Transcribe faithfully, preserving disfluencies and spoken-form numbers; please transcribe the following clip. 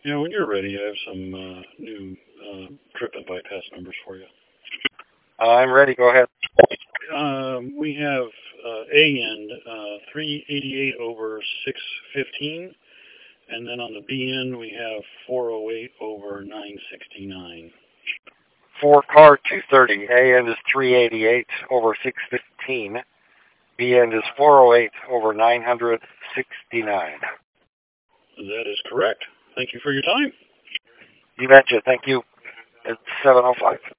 Yeah, when you're ready, I have some uh, new uh, trip and bypass numbers for you. Uh, I'm ready. Go ahead. Um, we have uh, A end uh, three eighty-eight over six fifteen, and then on the B end we have four oh eight over nine sixty-nine. For car two thirty, A end is three eighty-eight over six fifteen. B end is four oh eight over nine sixty-nine. That is correct. Thank you for your time. You betcha. Thank you. It's seven oh five.